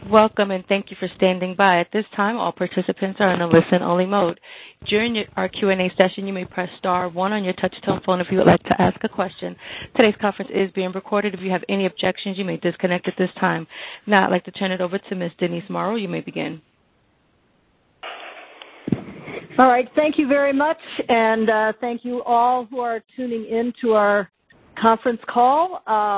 Welcome and thank you for standing by. At this time, all participants are in a listen-only mode. During our Q&A session, you may press star 1 on your touch-tone phone if you would like to ask a question. Today's conference is being recorded. If you have any objections, you may disconnect at this time. Now I'd like to turn it over to Ms. Denise Morrow. You may begin. All right. Thank you very much, and thank you all who are tuning in to our conference call.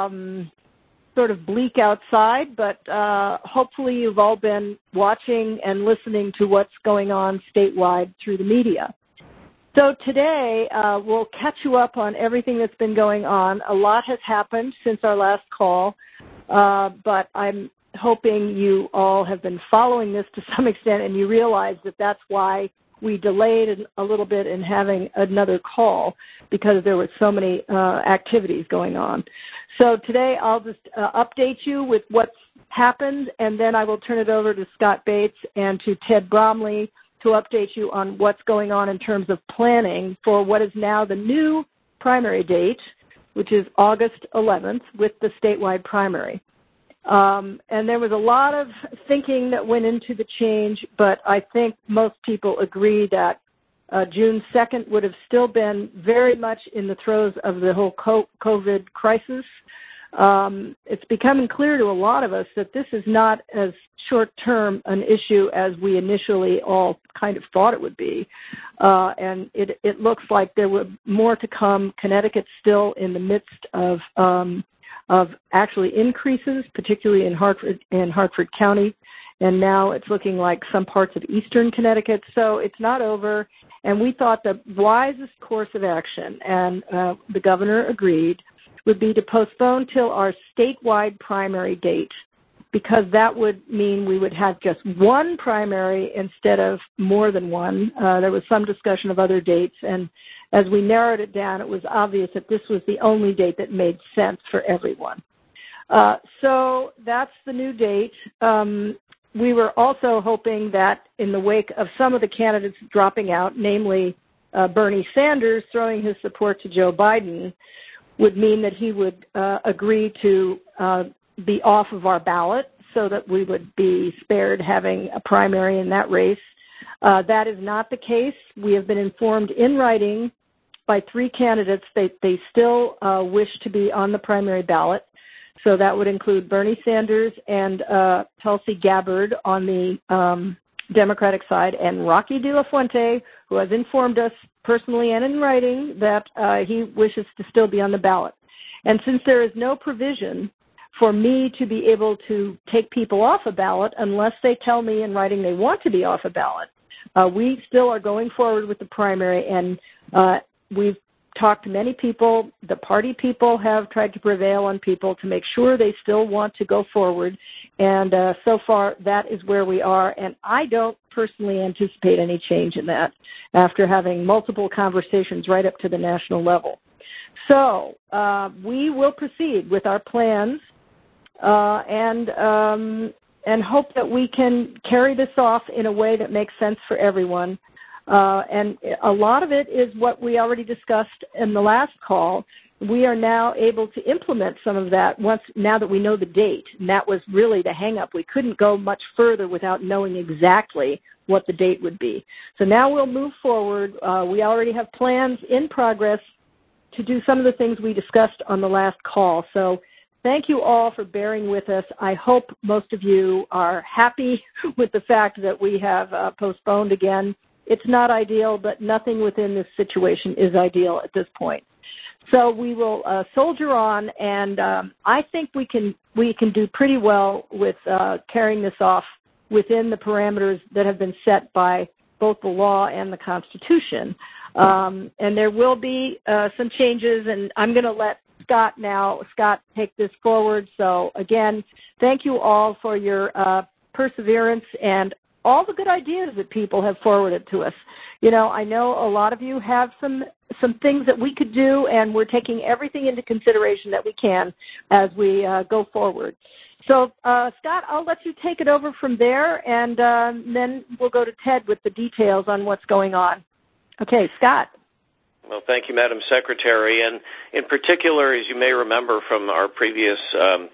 Sort of bleak outside, but hopefully you've all been watching and listening to what's going on statewide through the media. So today we'll catch you up on everything that's been going on. A lot has happened since our last call, but I'm hoping you all have been following this to some extent and you realize that that's why we delayed a little bit in having another call, because there were so many activities going on. So today I'll just update you with what's happened, and then I will turn it over to Scott Bates and to Ted Bromley to update you on what's going on in terms of planning for what is now the new primary date, which is August 11th, with the statewide primary. And there was a lot of thinking that went into the change, but I think most people agree that June 2nd would have still been very much in the throes of the whole COVID crisis. It's becoming clear to a lot of us that this is not as short-term an issue as we initially all kind of thought it would be. And it looks like there were more to come. Connecticut's still in the midst of actually increases, particularly in Hartford County. And now it's looking like some parts of eastern Connecticut. So it's not over. And we thought the wisest course of action, and the governor agreed, would be to postpone till our statewide primary date, because that would mean we would have just one primary instead of more than one. There was some discussion of other dates, and as we narrowed it down, it was obvious that this was the only date that made sense for everyone. So that's the new date. We were also hoping that in the wake of some of the candidates dropping out, namely Bernie Sanders throwing his support to Joe Biden, would mean that he would agree to be off of our ballot so that we would be spared having a primary in that race. That is not the case. We have been informed in writing by 3 candidates that they still wish to be on the primary ballot. So that would include Bernie Sanders and Tulsi Gabbard on the Democratic side, and Rocky De La Fuente, who has informed us personally and in writing that he wishes to still be on the ballot. And since there is no provision for me to be able to take people off a ballot unless they tell me in writing they want to be off a ballot, we still are going forward with the primary, and we've talked to many people. The party people have tried to prevail on people to make sure they still want to go forward, and so far that is where we are, and I don't personally anticipate any change in that after having multiple conversations right up to the national level. So we will proceed with our plans and hope that we can carry this off in a way that makes sense for everyone. And a lot of it is what we already discussed in the last call. We are now able to implement some of that now that we know the date. And that was really the hang-up. We couldn't go much further without knowing exactly what the date would be. So now we'll move forward. We already have plans in progress to do some of the things we discussed on the last call. So thank you all for bearing with us. I hope most of you are happy with the fact that we have postponed again. It's not ideal, but nothing within this situation is ideal at this point. So we will soldier on, and I think we can do pretty well with carrying this off within the parameters that have been set by both the law and the Constitution. And there will be some changes, and I'm going to let Scott take this forward. So again, thank you all for your perseverance and all the good ideas that people have forwarded to us. You know, I know a lot of you have some things that we could do, and we're taking everything into consideration that we can as we go forward. So, Scott, I'll let you take it over from there, and then we'll go to Ted with the details on what's going on. Okay, Scott. Well, thank you, Madam Secretary. And in particular, as you may remember from our previous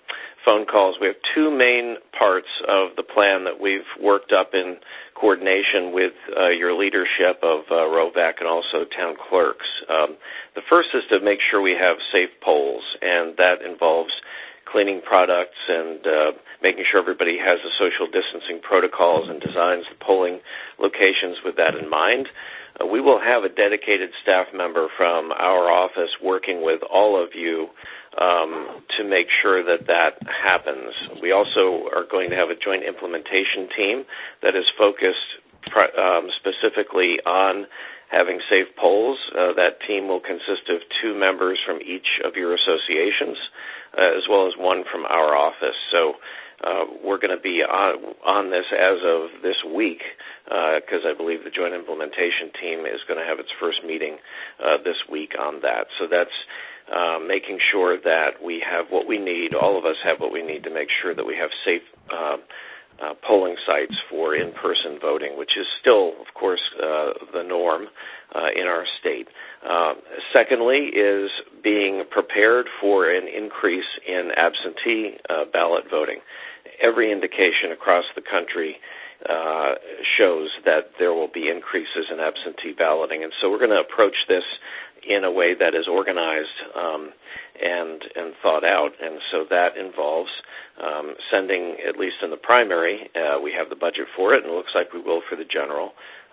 phone calls. We have two main parts of the plan that we've worked up in coordination with your leadership of ROVAC and also town clerks. The first is to make sure we have safe polls, and that involves cleaning products and making sure everybody has the social distancing protocols and designs the polling locations with that in mind. We will have a dedicated staff member from our office working with all of you to make sure that that happens. We also are going to have a joint implementation team that is focused specifically on having safe polls. That team will consist of 2 members from each of your associations, as well as 1 from our office. So we're going to be on this as of this week, because I believe the joint implementation team is going to have its first meeting this week on that. So that's making sure that we have what we need, all of us have what we need to make sure that we have safe polling sites for in-person voting, which is still, of course, the norm in our state. Secondly is being prepared for an increase in absentee ballot voting. Every indication across the country shows that there will be increases in absentee balloting, and so we're going to approach this in a way that is organized and thought out, and so that involves sending, at least in the primary, we have the budget for it, and it looks like we will for the general,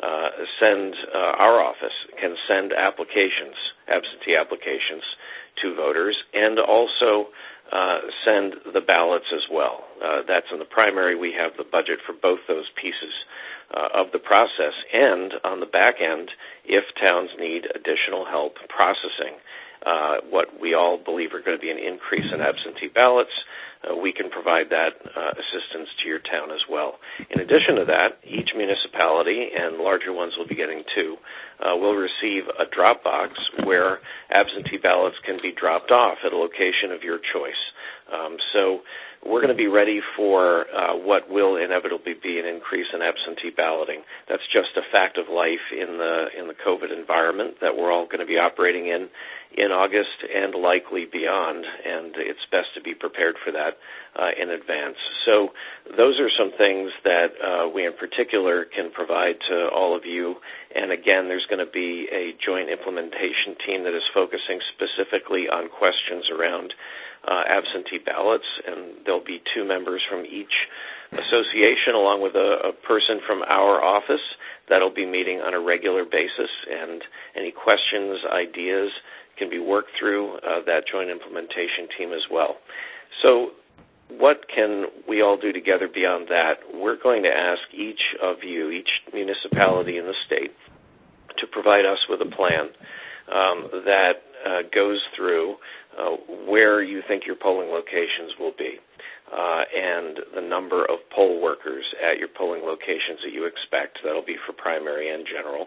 our office can send applications, absentee applications, to voters, and also send the ballots as well. That's in the primary. We have the budget for both those pieces of the process, and on the back end, if towns need additional help processing what we all believe are going to be an increase in absentee ballots, we can provide that assistance to your town as well. In addition to that, each municipality, and larger ones will be getting 2, will receive a drop box where absentee ballots can be dropped off at a location of your choice. So we're going to be ready for what will inevitably be an increase in absentee balloting. That's just a fact of life in the COVID environment that we're all going to be operating in August and likely beyond, and it's best to be prepared for that in advance. So those are some things that we in particular can provide to all of you, and again, there's going to be a joint implementation team that is focusing specifically on questions around absentee ballots, and there'll be 2 members from each association along with a person from our office that'll be meeting on a regular basis, and any questions, ideas can be worked through that joint implementation team as well. So what can we all do together beyond that? We're going to ask each of you, each municipality in the state, to provide us with a plan that goes through where you think your polling locations will be and the number of poll workers at your polling locations that you expect. That'll be for primary and general.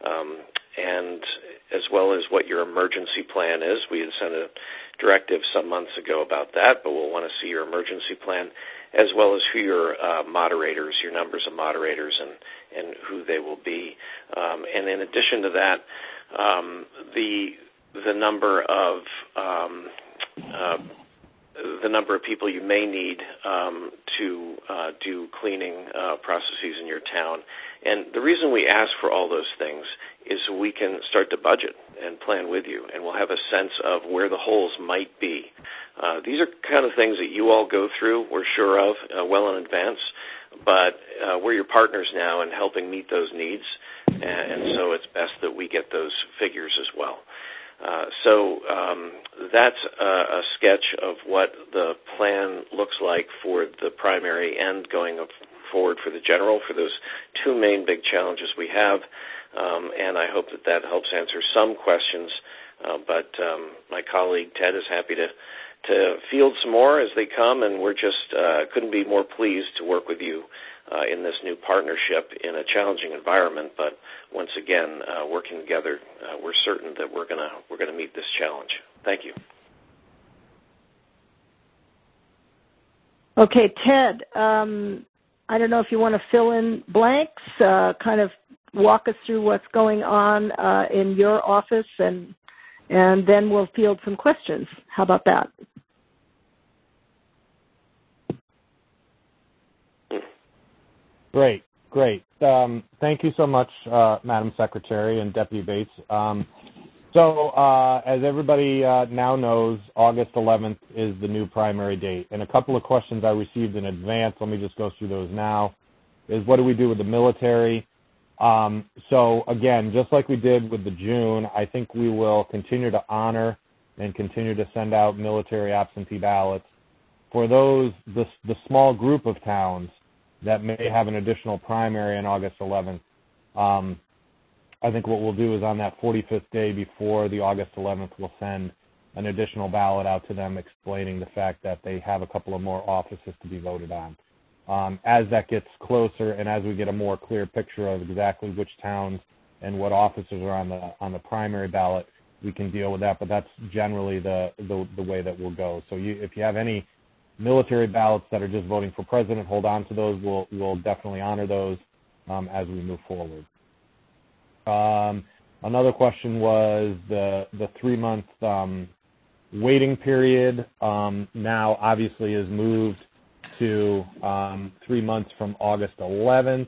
And as well as what your emergency plan is. We had sent a directive some months ago about that, but we'll want to see your emergency plan, as well as who your moderators, your numbers of moderators, and who they will be. And in addition to that, the number of people you may need to do cleaning processes in your town. And the reason we ask for all those things is so we can start to budget and plan with you, and we'll have a sense of where the holes might be. These are kind of things that you all go through, we're sure of, well in advance, but we're your partners now in helping meet those needs, and so it's best that we get those figures as well. So that's a sketch of what the plan looks like for the primary and going forward for the general, for those 2 main big challenges we have. And I hope that helps answer some questions. But my colleague Ted is happy to field some more as they come, and we're just couldn't be more pleased to work with you in this new partnership in a challenging environment. But once again, working together, we're certain that we're gonna meet this challenge. Thank you. Okay, Ted. I don't know if you want to fill in blanks, kind of walk us through what's going on in your office, and then we'll field some questions. How about that? Great. Thank you so much, Madam Secretary and Deputy Bates. As everybody now knows, August 11th is the new primary date. And a couple of questions I received in advance, let me just go through those now, is what do we do with the military? Again, just like we did with the June, I think we will continue to honor and continue to send out military absentee ballots. For those, the small group of towns that may have an additional primary on August 11th, I think what we'll do is on that 45th day before the August 11th, we'll send an additional ballot out to them explaining the fact that they have a couple of more offices to be voted on. As that gets closer and as we get a more clear picture of exactly which towns and what offices are on the primary ballot, we can deal with that. But that's generally the way that we'll go. So if you have any military ballots that are just voting for president, hold on to those. We'll definitely honor those as we move forward. Another question was the 3-month waiting period now obviously is moved to 3 months from August 11th.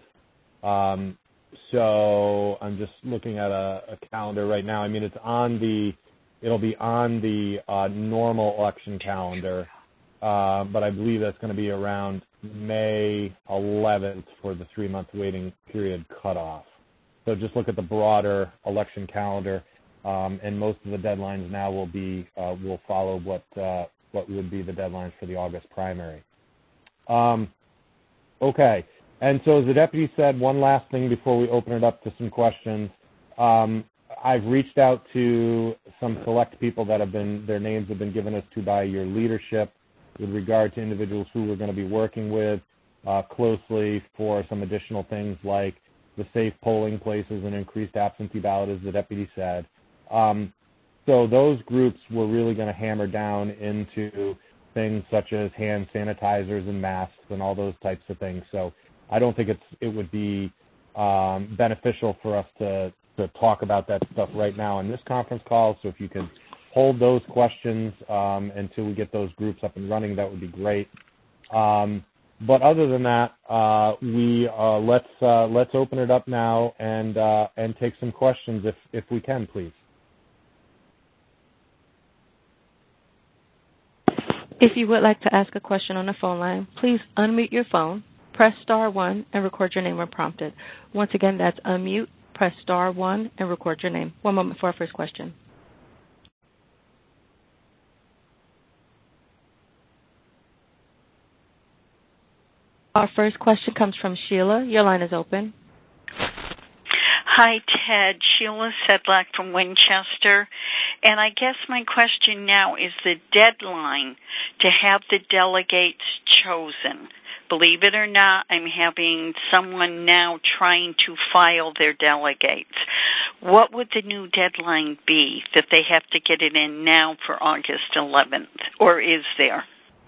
So I'm just looking at a calendar right now. I mean, it'll be on the normal election calendar, but I believe that's going to be around May 11th for the 3-month waiting period cutoff. So just look at the broader election calendar, and most of the deadlines now will follow what would be the deadlines for the August primary. Okay, and so as the deputy said, one last thing before we open it up to some questions. I've reached out to some select people that their names have been given us to by your leadership with regard to individuals who we're going to be working with closely for some additional things like the safe polling places and increased absentee ballot, as the deputy said. So those groups we're really going to hammer down into things such as hand sanitizers and masks and all those types of things. So I don't think it would be beneficial for us to talk about that stuff right now in this conference call. So if you could hold those questions until we get those groups up and running, that would be great. But other than that, let's open it up now and take some questions if we can, please. If you would like to ask a question on the phone line, please unmute your phone, press *1, and record your name when prompted. Once again, that's unmute, press *1, and record your name. One moment for our first question. Our first question comes from Sheila. Your line is open. Hi, Ted. Sheila Sedlak from Winchester. And I guess my question now is the deadline to have the delegates chosen. Believe it or not, I'm having someone now trying to file their delegates. What would the new deadline be that they have to get it in now for August 11th? Or is there?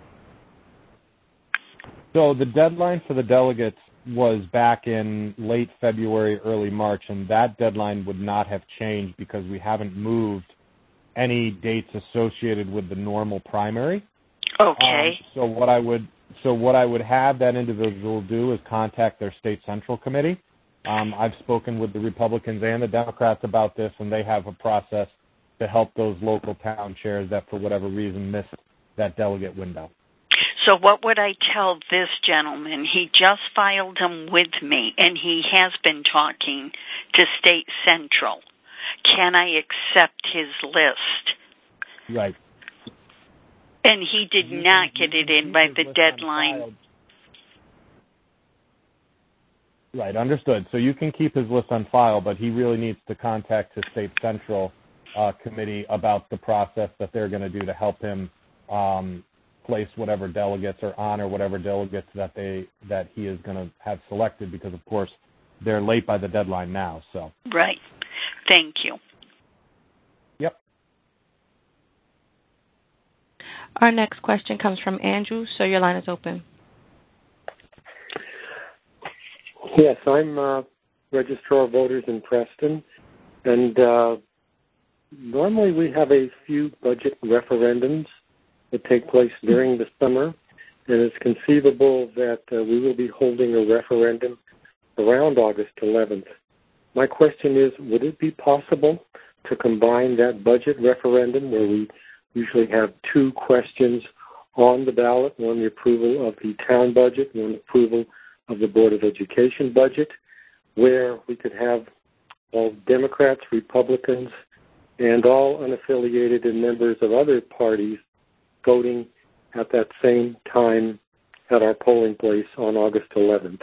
So the deadline for the delegates was back in late February, early March, and that deadline would not have changed because we haven't moved any dates associated with the normal primary. Okay. So what I would have that individual do is contact their state central committee. I've spoken with the Republicans and the Democrats about this, and they have a process to help those local town chairs that for whatever reason missed that delegate window. So what would I tell this gentleman? He just filed them with me, and he has been talking to State Central. Can I accept his list? Right. And he did not get it in by the deadline. Right, understood. So you can keep his list on file, but he really needs to contact his State Central committee about the process that they're going to do to help him place whatever delegates or honor whatever delegates that he is going to have selected, because of course they're late by the deadline now. So right. Thank you. Yep. Our next question comes from Andrew, so your line is open. Yes, I'm Registrar of Voters in Preston, and normally we have a few budget referendums that take place during the summer, and it's conceivable that we will be holding a referendum around August 11th. My question is, would it be possible to combine that budget referendum where we usually have two questions on the ballot, one the approval of the town budget, one approval of the Board of Education budget, where we could have all Democrats, Republicans, and all unaffiliated and members of other parties voting at that same time at our polling place on August 11th?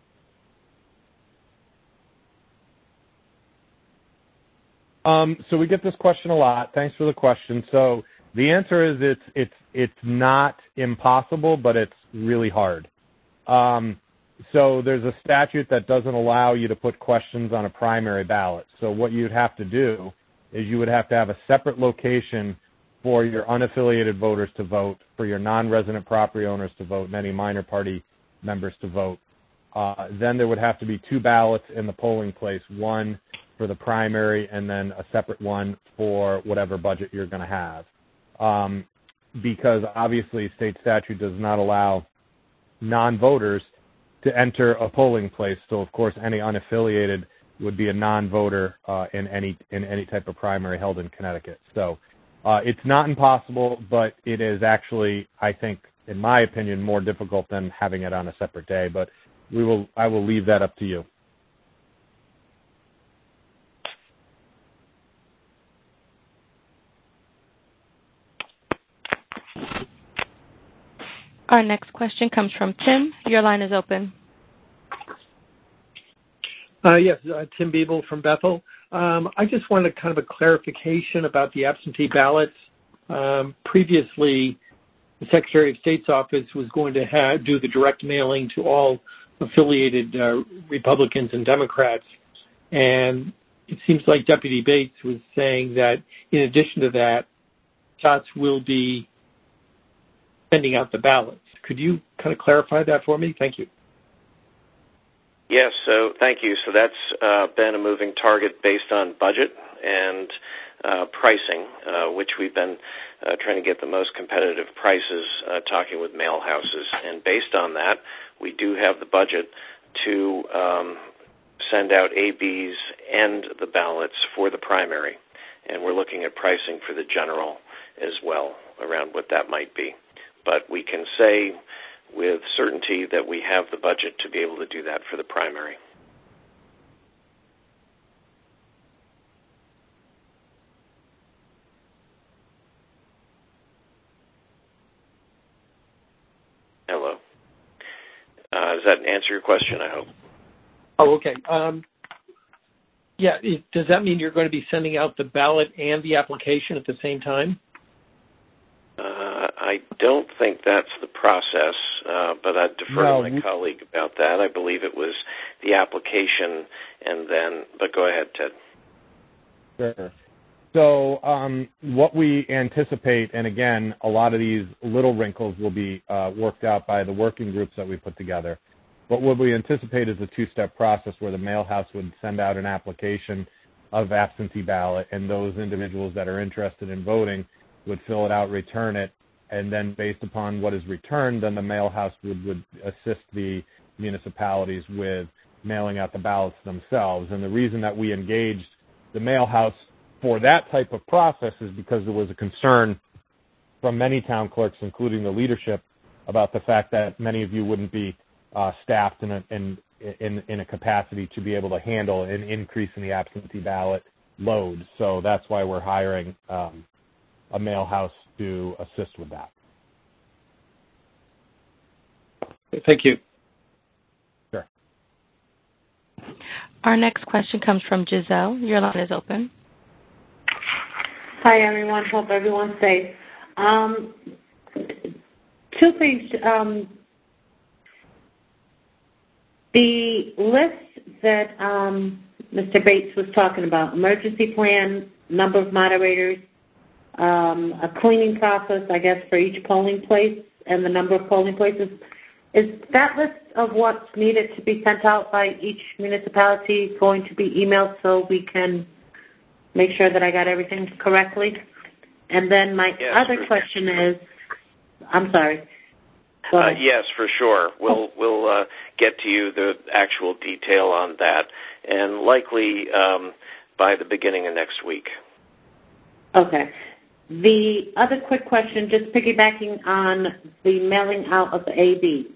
So we get this question a lot. Thanks for the question. So the answer is it's not impossible, but it's really hard. So there's a statute that doesn't allow you to put questions on a primary ballot. So what you'd have to do is you would have to have a separate location for your unaffiliated voters to vote, for your non-resident property owners to vote, and any minor party members to vote. Then there would have to be two ballots in the polling place, one for the primary and then a separate one for whatever budget you're going to have. Because obviously state statute does not allow non-voters to enter a polling place. So of course any unaffiliated would be a non-voter in any type of primary held in Connecticut. So it's not impossible, but it is actually, I think, in my opinion, more difficult than having it on a separate day. But I will leave that up to you. Our next question comes from Tim. Your line is open. Yes, Tim Beeble from Bethel. I just wanted kind of a clarification about the absentee ballots. Previously, the Secretary of State's office was going to do the direct mailing to all affiliated Republicans and Democrats. And it seems like Deputy Bates was saying that in addition to that, Scotts will be sending out the ballots. Could you kind of clarify that for me? Thank you. Yes, so thank you. So that's been a moving target based on budget and pricing, which we've been trying to get the most competitive prices, talking with mail houses. And based on that, we do have the budget to send out ABs and the ballots for the primary. And we're looking at pricing for the general as well, around what that might be. But we can say with certainty that we have the budget to be able to do that for the primary. Hello. Does that answer your question, I hope? Oh, okay. Does that mean you're going to be sending out the ballot and the application at the same time? I don't think that's the process, but I'd defer to my colleague about that. I believe it was the application and then, but go ahead, Ted. Sure. So what we anticipate, and again, a lot of these little wrinkles will be worked out by the working groups that we put together, but what we anticipate is a two-step process where the mail house would send out an application of absentee ballot, and those individuals that are interested in voting would fill it out, return it, and then based upon what is returned, then the mail house would assist the municipalities with mailing out the ballots themselves. And the reason that we engaged the mail house for that type of process is because there was a concern from many town clerks, including the leadership, about the fact that many of you wouldn't be staffed in a capacity to be able to handle an increase in the absentee ballot load. So that's why we're hiring a mail house to assist with that. Thank you. Sure. Our next question comes from Giselle. Your line is open. Hi, everyone. Hope everyone's safe. Two things. The list that Mr. Bates was talking about, emergency plan, number of moderators, a cleaning process, I guess, for each polling place and the number of polling places. Is that list of what's needed to be sent out by each municipality going to be emailed so we can make sure that I got everything correctly? And then my other question is, I'm sorry. Yes, for sure. We'll get to you the actual detail on that, and likely by the beginning of next week. Okay. The other quick question, just piggybacking on the mailing out of the ABs.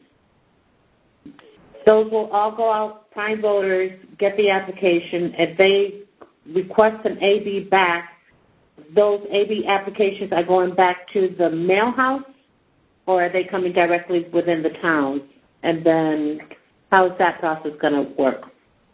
Those will all go out, prime voters, get the application. If they request an AB back, those AB applications are going back to the mail house, or are they coming directly within the towns? And then how is that process going to work?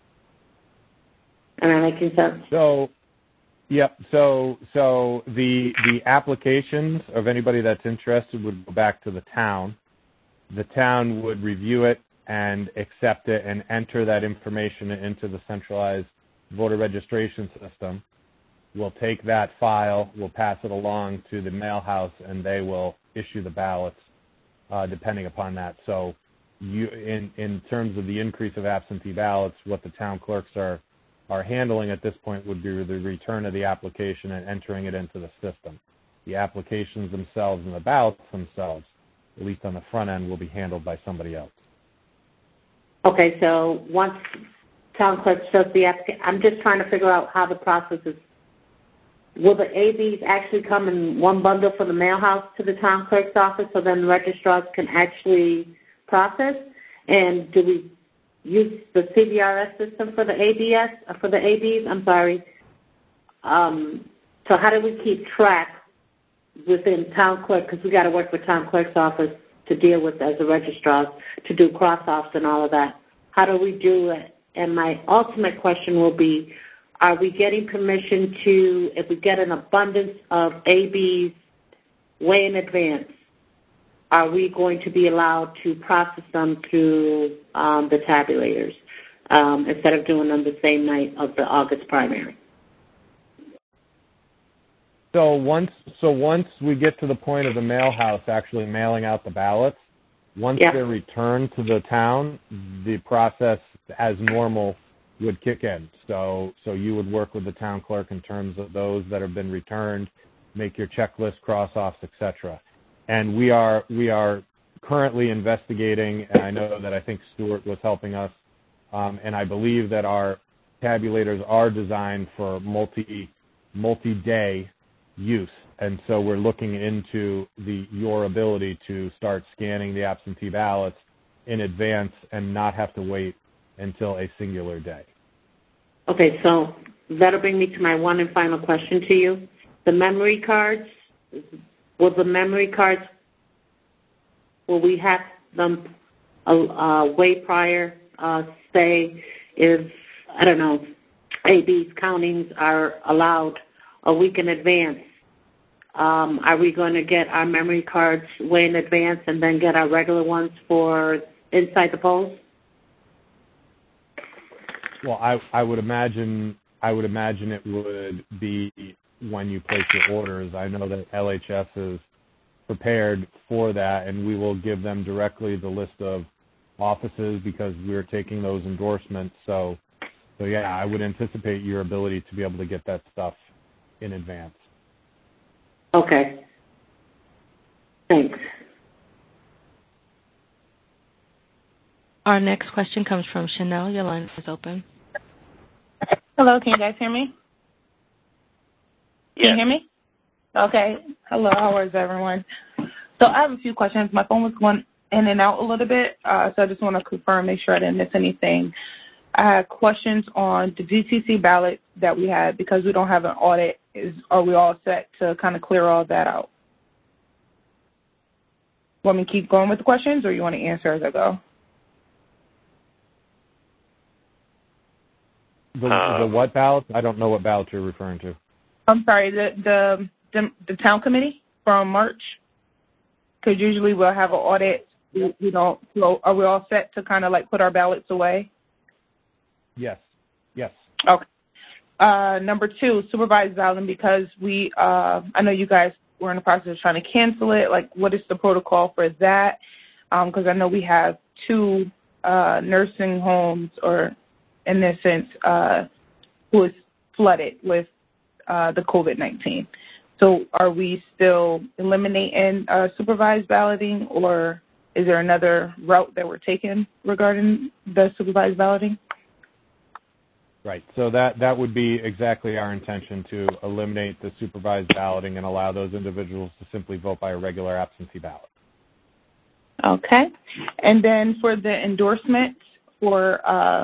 Am I making sense? Yep. So the applications of anybody that's interested would go back to the town. The town would review it and accept it and enter that information into the centralized voter registration system. We'll take that file, we'll pass it along to the mail house, and they will issue the ballots depending upon that. So in terms of the increase of absentee ballots, what the town clerks are handling at this point would be the return of the application and entering it into the system. The applications themselves and the ballots themselves, at least on the front end, will be handled by somebody else. Okay, so once town clerk does the application, I'm just trying to figure out how the process is. Will the ABs actually come in one bundle from the mail house to the town clerk's office so then registrars can actually process? And do we use the CVRS system for the ABs? So how do we keep track within town clerk? Because we got to work with town clerk's office to deal with as a registrar, to do cross-offs and all of that. How do we do it? And my ultimate question will be, are we getting permission to, if we get an abundance of ABs way in advance, are we going to be allowed to process them through the tabulators instead of doing them the same night of the August primary? So once we get to the point of the mail house actually mailing out the ballots, once they're returned to the town, the process as normal would kick in. So you would work with the town clerk in terms of those that have been returned, make your checklist, cross-offs, etc. And we are currently investigating, and I know that I think Stuart was helping us, and I believe that our tabulators are designed for multi-day use. And so we're looking into your ability to start scanning the absentee ballots in advance and not have to wait until a singular day. Okay, so that'll bring me to my one and final question to you. The memory cards, will we have them way prior, say if, I don't know, AB's countings are allowed a week in advance? Are we going to get our memory cards way in advance and then get our regular ones for inside the polls? Well, I would imagine it would be when you place your orders. I know that LHS is prepared for that, and we will give them directly the list of offices because we're taking those endorsements. So yeah, I would anticipate your ability to be able to get that stuff in advance. Okay. Thanks. Our next question comes from Chanel. Your line is open. Hello, can you guys hear me? Yes. Can you hear me? Okay. Hello, how is everyone? So I have a few questions. My phone was going in and out a little bit, so I just want to confirm, make sure I didn't miss anything. I had questions on the DCC ballots that we had because we don't have an audit. Are we all set to kind of clear all that out? Want me to keep going with the questions, or you want to answer as I go? The what ballots? I don't know what ballots you're referring to. I'm sorry, the town committee from March. Because usually we'll have an audit. We don't. So are we all set to kind of like put our ballots away? Yes. Okay. Number 2, supervised balloting, because I know you guys were in the process of trying to cancel it. Like, what is the protocol for that? Because I know we have 2 nursing homes, or in this sense, who is flooded with the COVID-19. So are we still eliminating supervised balloting, or Is there another route that we're taking regarding the supervised balloting? Right. So that would be exactly our intention, to eliminate the supervised balloting and allow those individuals to simply vote by a regular absentee ballot. Okay. And then for the endorsement, for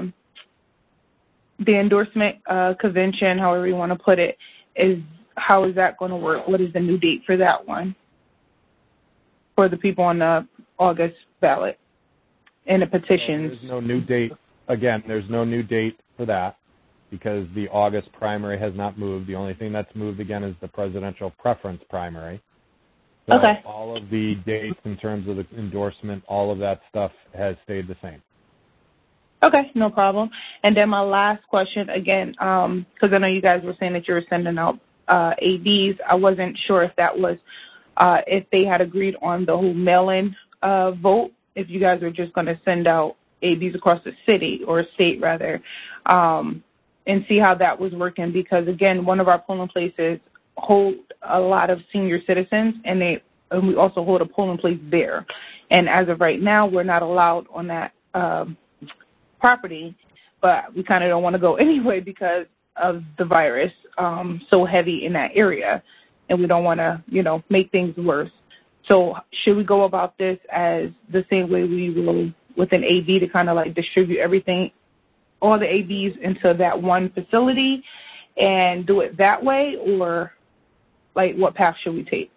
the endorsement convention, however you want to put it, how is that going to work? What is the new date for that one? For the people on the August ballot and the petitions. There's no new date. Again, there's no new date for that because the August primary has not moved. The only thing that's moved again is the presidential preference primary. So okay. All of the dates in terms of the endorsement, all of that stuff has stayed the same. Okay, no problem. And then my last question, again, because I know you guys were saying that you were sending out ADs. I wasn't sure if that was, if they had agreed on the whole mail-in vote, if you guys were just going to send out ADs across the city, or state rather, and see how that was working. Because, again, one of our polling places hold a lot of senior citizens, and we also hold a polling place there. And as of right now, we're not allowed on that property, but we kind of don't want to go anyway because of the virus so heavy in that area, and we don't want to, make things worse. So should we go about this as the same way we will with an AV to kind of like distribute everything, all the AVs into that one facility and do it that way, or like what path should we take?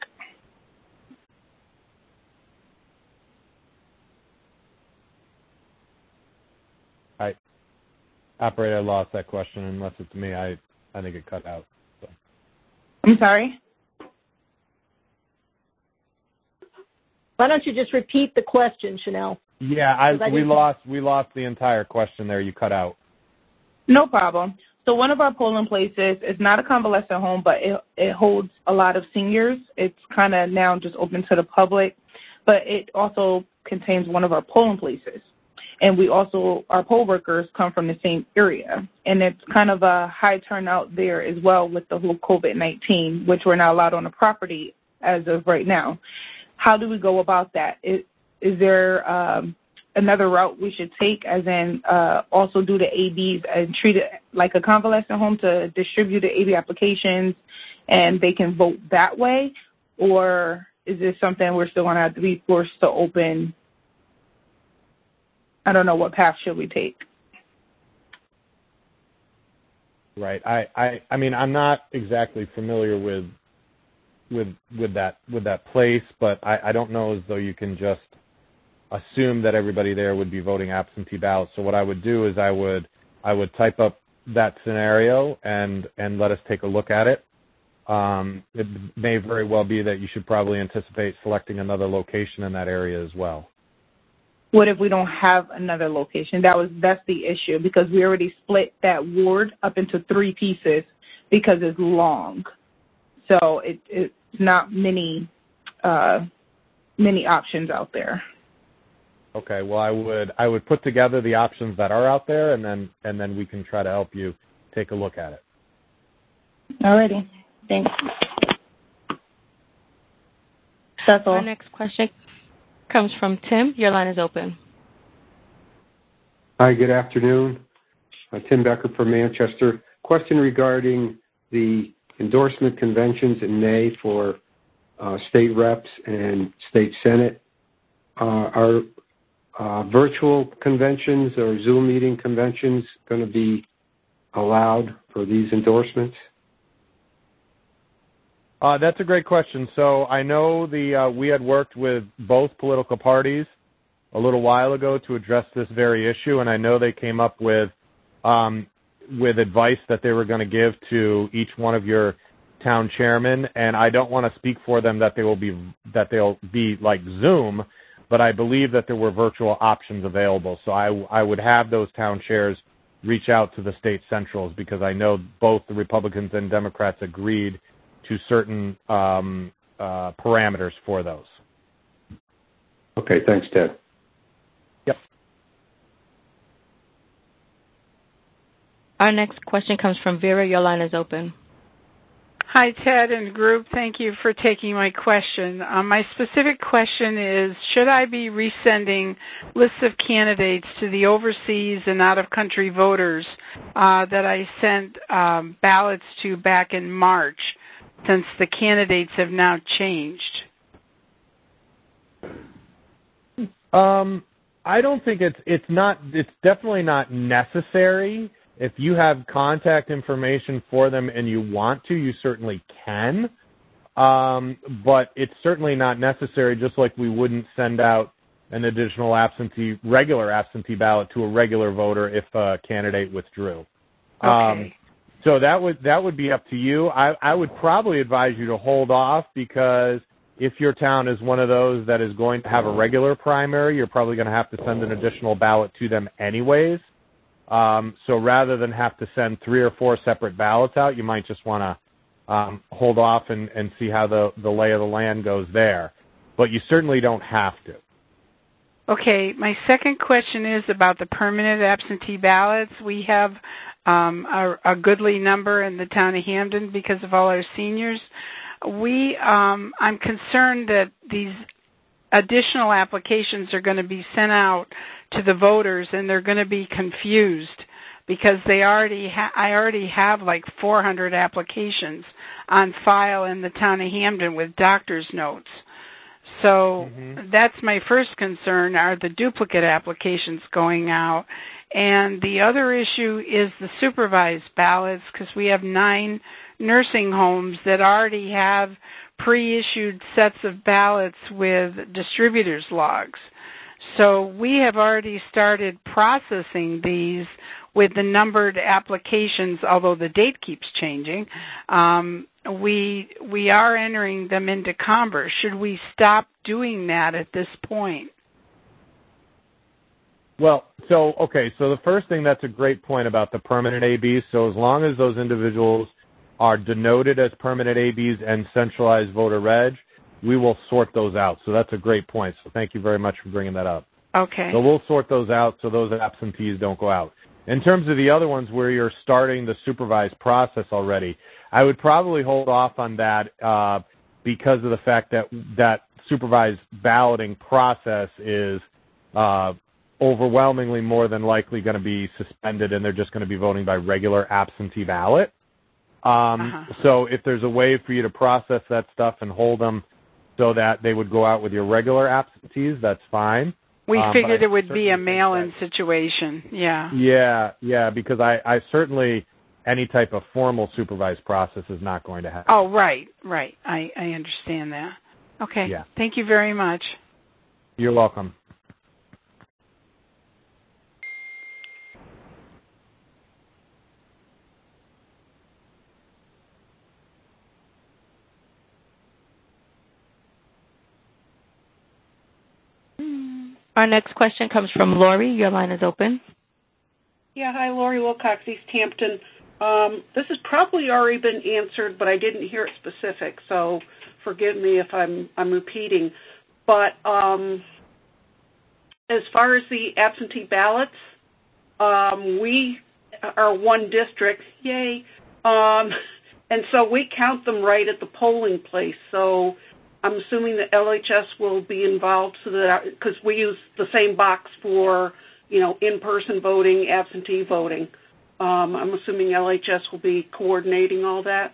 Operator, I lost that question. Unless it's me, I think it cut out. So. I'm sorry? Why don't you just repeat the question, Chanel? Yeah, we lost the entire question there. You cut out. No problem. So one of our polling places is not a convalescent home, but it holds a lot of seniors. It's kind of now just open to the public, but it also contains one of our polling places. And we also, our poll workers come from the same area. And it's kind of a high turnout there as well with the whole COVID-19, which we're not allowed on the property as of right now. How do we go about that? Is there another route we should take, as in also do the ABs and treat it like a convalescent home to distribute the AB applications and they can vote that way? Or is this something we're still going to have to be forced to open? I don't know, what path should we take? Right. I mean, I'm not exactly familiar with that place, but I don't know as though you can just assume that everybody there would be voting absentee ballots. So what I would do is I would type up that scenario and let us take a look at it. It may very well be that you should probably anticipate selecting another location in that area as well. What if we don't have another location? That's the issue, because we already split that ward up into 3 pieces because it's long. So it's not many options out there. Okay. Well, I would put together the options that are out there, and then we can try to help you take a look at it. Alrighty. Thanks. That's all. Our next question comes from Tim. Your line is open. Hi, good afternoon. Tim Becker from Manchester. Question regarding the endorsement conventions in May for state reps and state senate. Are virtual conventions or Zoom meeting conventions going to be allowed for these endorsements? That's a great question. So I know we had worked with both political parties a little while ago to address this very issue, and I know they came up with advice that they were going to give to each one of your town chairmen. And I don't want to speak for them that they'll be like Zoom, but I believe that there were virtual options available. So I would have those town chairs reach out to the state centrals, because I know both the Republicans and Democrats agreed to certain parameters for those. Okay, thanks, Ted. Yep. Our next question comes from Vera. Your line is open. Hi, Ted and group. Thank you for taking my question. My specific question is, should I be resending lists of candidates to the overseas and out-of-country voters that I sent ballots to back in March, since the candidates have now changed? I don't think it's definitely not necessary. If you have contact information for them and you want to, you certainly can. But it's certainly not necessary, just like we wouldn't send out an additional regular absentee ballot to a regular voter if a candidate withdrew. Okay. So that would be up to you. I would probably advise you to hold off, because if your town is one of those that is going to have a regular primary, you're probably going to have to send an additional ballot to them anyways. So rather than have to send 3 or 4 separate ballots out, you might just want to hold off and see how the lay of the land goes there. But you certainly don't have to. Okay. My second question is about the permanent absentee ballots. We have a goodly number in the town of Hamden because of all our seniors. I'm concerned that these additional applications are going to be sent out to the voters, and they're going to be confused because I already have like 400 applications on file in the town of Hamden with doctor's notes. So that's my first concern, are the duplicate applications going out. And the other issue is the supervised ballots, because we have 9 nursing homes that already have pre-issued sets of ballots with distributors' logs. So we have already started processing these with the numbered applications, although the date keeps changing. We are entering them into Converse. Should we stop doing that at this point? Well, so the first thing, that's a great point about the permanent ABs. So as long as those individuals are denoted as permanent ABs and centralized voter reg, we will sort those out. So that's a great point. So thank you very much for bringing that up. Okay. So we'll sort those out so those absentees don't go out. In terms of the other ones where you're starting the supervised process already, I would probably hold off on that because of the fact that supervised balloting process is overwhelmingly more than likely going to be suspended, and they're just going to be voting by regular absentee ballot. So if there's a way for you to process that stuff and hold them so that they would go out with your regular absentees, that's fine. We figured it would be a mail-in situation. Yeah. Yeah, because I certainly, any type of formal supervised process is not going to happen. Oh, right. I understand that. Okay. Yeah. Thank you very much. You're welcome. Our next question comes from Lori. Your line is open. Yeah, hi, Lori Wilcox, East Hampton. This has probably already been answered, but I didn't hear it specific, so forgive me if I'm repeating. But as far as the absentee ballots, we are one district, yay, and so we count them right at the polling place. So I'm assuming that LHS will be involved, so that because we use the same box for, in-person voting, absentee voting. I'm assuming LHS will be coordinating all that.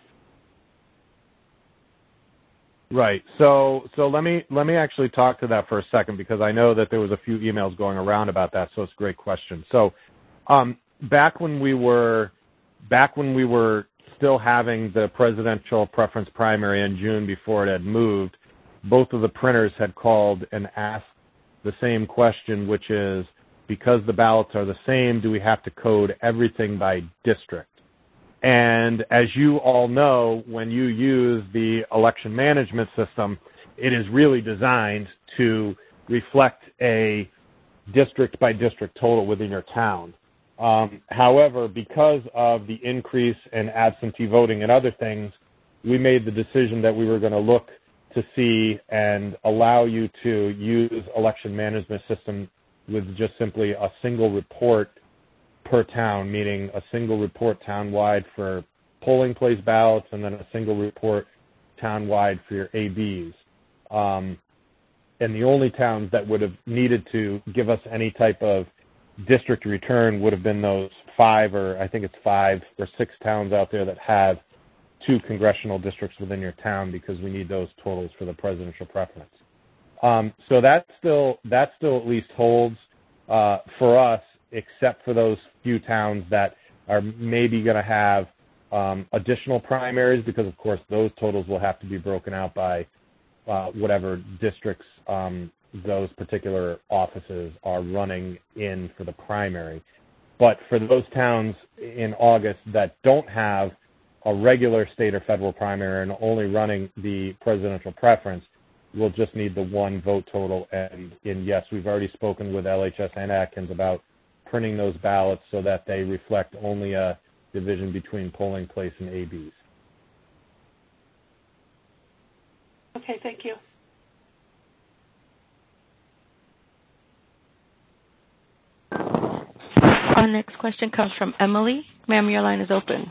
Right. So let me actually talk to that for a second, because I know that there was a few emails going around about that. So it's a great question. So back when we were still having the presidential preference primary in June before it had moved, both of the printers had called and asked the same question, which is, because the ballots are the same, do we have to code everything by district? And as you all know, when you use the election management system, it is really designed to reflect a district-by-district total within your town. However, because of the increase in absentee voting and other things, we made the decision that we were going to look to see and allow you to use election management system with just simply a single report per town, meaning a single report town-wide for polling place ballots and then a single report townwide for your ABs. And the only towns that would have needed to give us any type of district return would have been those 5 or 6 towns out there that have 2 congressional districts within your town, because we need those totals for the presidential preference. So that still at least holds for us, except for those few towns that are maybe going to have additional primaries, because of course those totals will have to be broken out by whatever districts those particular offices are running in for the primary. But for those towns in August that don't have a regular state or federal primary and only running the presidential preference, we'll just need the 1 vote total. And yes, we've already spoken with LHS and Atkins about printing those ballots so that they reflect only a division between polling place and ABs. Okay, thank you. Our next question comes from Emily. Ma'am, your line is open.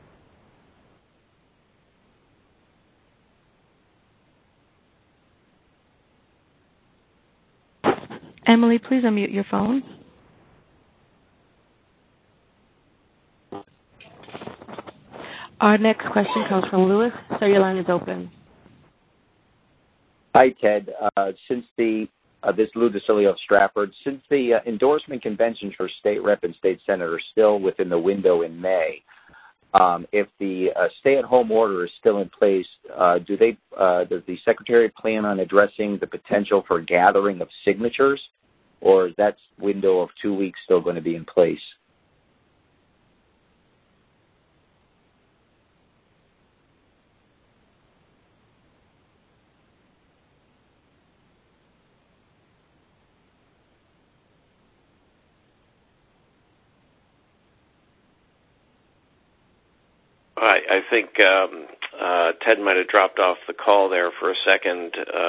Emily, please unmute your phone. Our next question comes from Lewis. Sir, your line is open. Hi, Ted. This is Lou DeCilio of Stratford. Since the endorsement conventions for state rep and state senate are still within the window in May, if the stay-at-home order is still in place, does the Secretary plan on addressing the potential for gathering of signatures, or is that window of 2 weeks still going to be in place? I think Ted might have dropped off the call there for a second.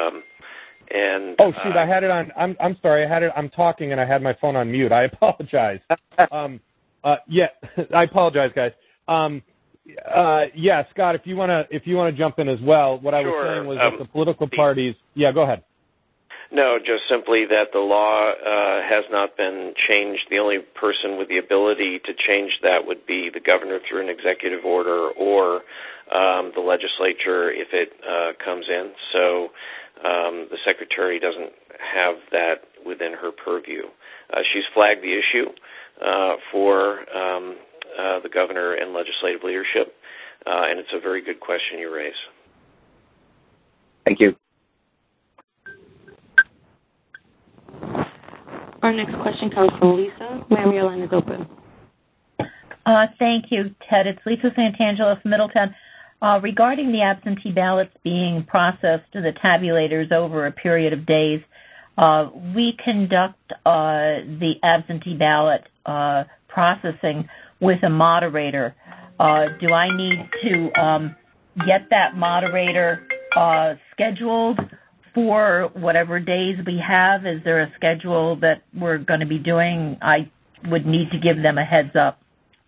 I had it on. I'm sorry. I'm talking and I had my phone on mute. I apologize. Yeah, I apologize, guys. Yeah, Scott, if you want to jump in as well. What I was saying was that the political parties. Yeah, go ahead. No, just simply that the law has not been changed. The only person with the ability to change that would be the governor through an executive order, or the legislature if it comes in. So the secretary doesn't have that within her purview. She's flagged the issue for the governor and legislative leadership, and it's a very good question you raise. Thank you. Our next question comes from Lisa. Ma'am, your line is open. Thank you, Ted. It's Lisa Santangelo from Middletown. Regarding the absentee ballots being processed to the tabulators over a period of days, we conduct the absentee ballot processing with a moderator. Do I need to get that moderator scheduled for whatever days we have? Is there a schedule that we're going to be doing? I would need to give them a heads up.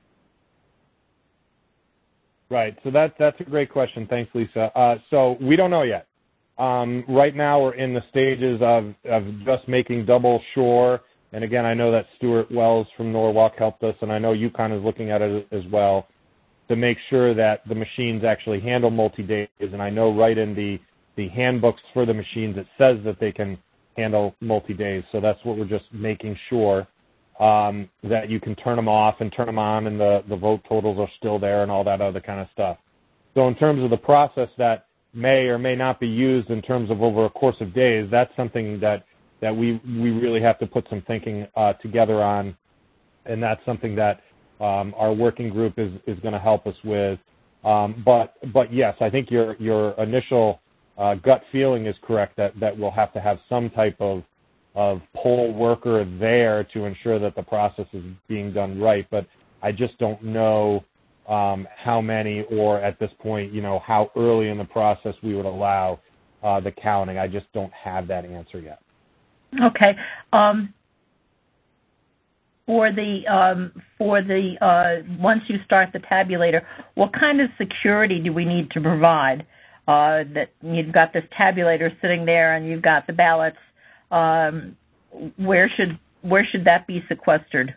Right. So that's a great question. Thanks, Lisa. So we don't know yet. Right now we're in the stages of just making double sure. And again, I know that Stuart Wells from Norwalk helped us, and I know UConn is looking at it as well, to make sure that the machines actually handle multi-days. And I know right in the handbooks for the machines, it says that they can handle multi-days. So that's what we're just making sure, that you can turn them off and turn them on, and the vote totals are still there and all that other kind of stuff. So in terms of the process that may or may not be used in terms of over a course of days, that's something that we really have to put some thinking together on, and that's something that our working group is going to help us with. But yes, I think your initial gut feeling is correct that we'll have to have some type of poll worker there to ensure that the process is being done right. But I just don't know how many, or at this point, how early in the process we would allow the counting. I just don't have that answer yet. Okay. for the once you start the tabulator, what kind of security do we need to provide? That you've got this tabulator sitting there and you've got the ballots. Where should that be sequestered?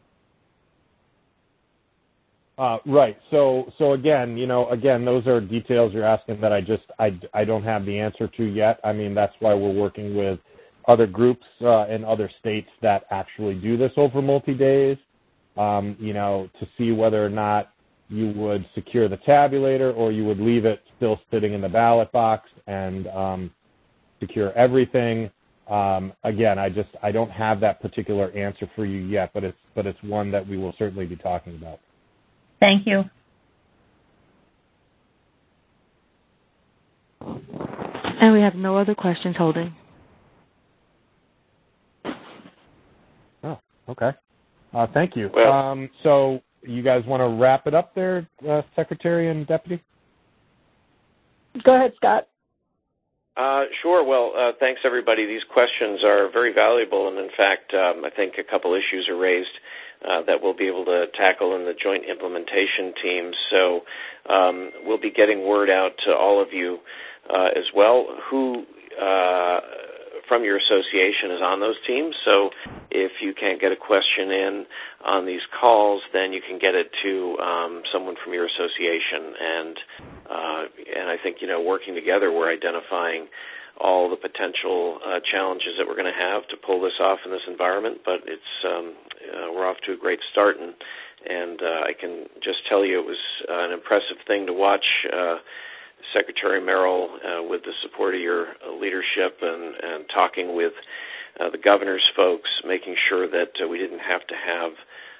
Right. So again, those are details you're asking that I don't have the answer to yet. I mean, that's why we're working with other groups in other states that actually do this over multi-days, to see whether or not you would secure the tabulator or you would leave it still sitting in the ballot box and secure everything. Again, I don't have that particular answer for you yet, but it's one that we will certainly be talking about. Thank you. And we have no other questions holding. Oh, okay. Thank you. Well, so you guys want to wrap it up there, Secretary and Deputy? Go ahead, Scott. Sure. Well, thanks, everybody. These questions are very valuable, and in fact, I think a couple issues are raised that we'll be able to tackle in the joint implementation team. So we'll be getting word out to all of you as well who from your association is on those teams. So if you can't get a question in on these calls, then you can get it to someone from your association. And I think, working together, we're identifying all the potential challenges that we're going to have to pull this off in this environment. But it's we're off to a great start, and I can just tell you it was an impressive thing to watch Secretary Merrill with the support of your leadership and talking with the governor's folks, making sure that we didn't have to have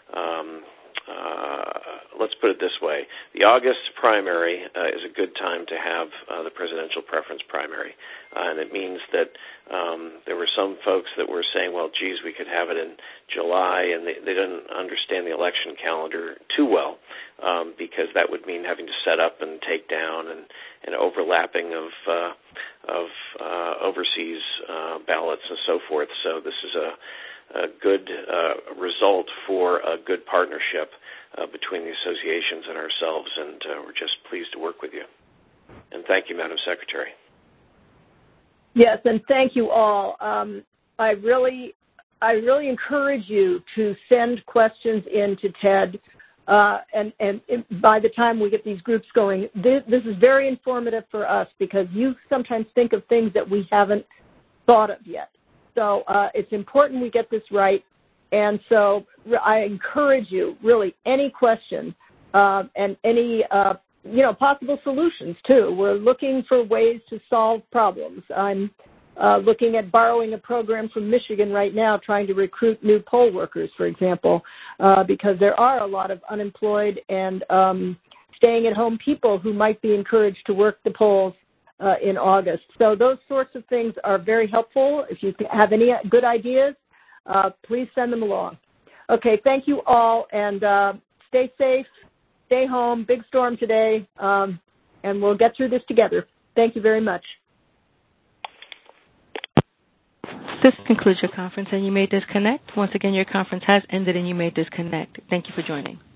let's put it this way. The August primary is a good time to have the presidential preference primary. And it means that there were some folks that were saying, well, geez, we could have it in July, and they didn't understand the election calendar too well because that would mean having to set up and take down and overlapping of overseas ballots and so forth. So this is a good result for a good partnership between the associations and ourselves, and we're just pleased to work with you. And thank you, Madam Secretary. Yes, and thank you all. I really encourage you to send questions in to Ted, and by the time we get these groups going, this is very informative for us because you sometimes think of things that we haven't thought of yet. So it's important we get this right, and so I encourage you, really, any questions and any possible solutions, too. We're looking for ways to solve problems. I'm looking at borrowing a program from Michigan right now, trying to recruit new poll workers, for example, because there are a lot of unemployed and staying-at-home people who might be encouraged to work the polls in August. So those sorts of things are very helpful. If you have any good ideas, please send them along. Okay, thank you all, and stay safe, stay home. Big storm today, and we'll get through this together. Thank you very much. This concludes your conference, and you may disconnect. Once again, your conference has ended, and you may disconnect. Thank you for joining.